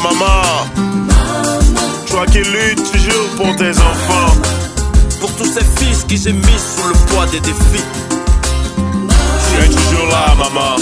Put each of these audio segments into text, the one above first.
maman. Toi qui luttes toujours pour tes enfants. Pour tous ces fils qui j'ai mis sous le poids des défis. Tu es toujours là, maman.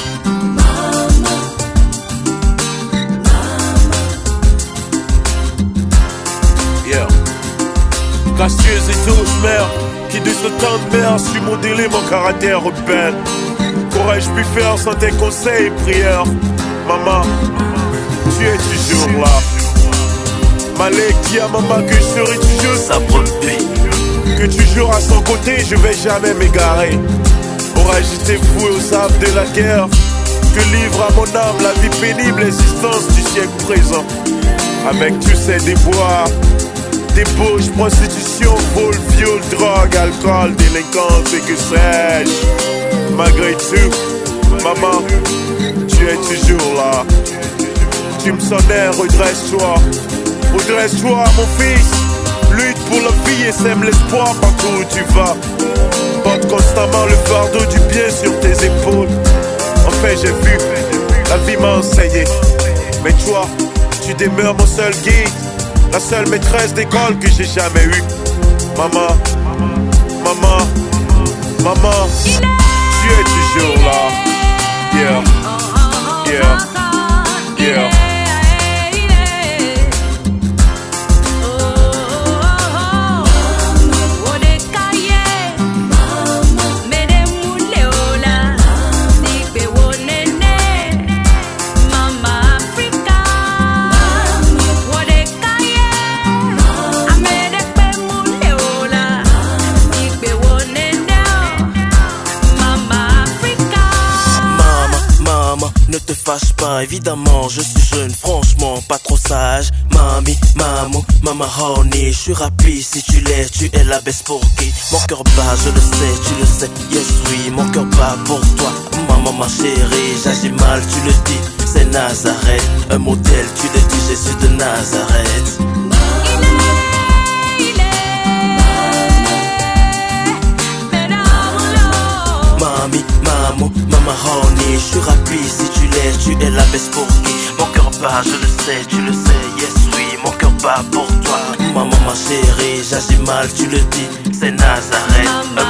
Yeah. Gracieuse et douce mère, qui de ce temps de mère su modeler mon caractère rebelle. Qu'aurais-je pu faire sans tes conseils et prières? Maman, tu es toujours là. Malek dit à maman que je serai toujours sa brebis. Que toujours à son côté, je vais jamais m'égarer. Aurais-je été voué aux sables de la guerre? Que livre à mon âme la vie pénible existence du siècle présent. Avec tous ces déboires, débauche, prostitution, vol, viol, drogue, alcool, délinquance et que sais-je. Malgré tout, maman, tu es toujours là. Tu me sonnais, redresse-toi. Redresse-toi, mon fils. Lutte pour la vie et sème l'espoir partout où tu vas. Porte constamment le fardeau du bien sur tes épaules. Enfin j'ai vu, la vie m'a enseigné. Mais toi, tu demeures mon seul guide. La seule maîtresse d'école que j'ai jamais eue. Maman, maman, maman, tu es toujours là. Yeah, yeah, yeah. Ne te fâche pas, évidemment, je suis jeune, franchement, pas trop sage. Mami, maman, mama honey, je suis rapide, si tu l'es, tu es la best pour qui. Mon cœur bat, je le sais, tu le sais, yes oui, mon cœur bat pour toi. Maman, ma chérie, j'agis mal, tu le dis, c'est Nazareth. Un modèle, tu le dis, Jésus de Nazareth. Mami, maman, mama honey, je suis rapide, si tu l'es, tu es la best pour qui. Mon cœur bat, je le sais, tu le sais, yes oui, mon cœur bat pour toi. Maman, ma chérie, j'agis mal, tu le dis, c'est Nazareth.